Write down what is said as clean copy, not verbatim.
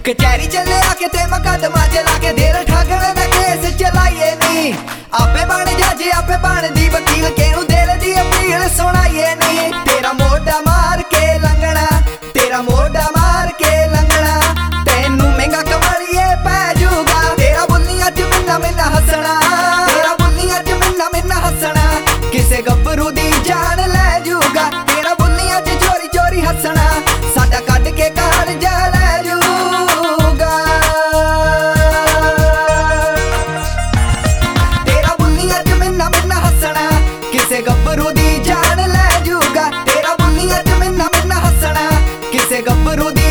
कचहरी चले आके ते मुकदमा चला के देर ठगण दा केस चलाइए नहीं। आपे बन जज आपे बन दी वकील केनू दिल दी अपील सुनाइए नहीं। तेरा मोढा मार के लंघना तेरा मोढा मार के लंघना तेनू महंगा कमालिए पै जूगा। तेरा बुल्लियां च मिन्ना मिन्ना हसना तेरा बुल्लियां च मिन्ना मिन्ना हसना किसे गब्बरू दी जान लै जूगा। तेरा बुल्लियां च चोरी चोरी हसना साडा कड के कार जा लै जूगा। तेरा बुल्लियां च मिन्ना मिन्ना हसना किसे गब्बरू दी जान लै जूगा। तेरा बुल्लियां च मिन्ना मिन्ना हसना किसे गब्बरू दी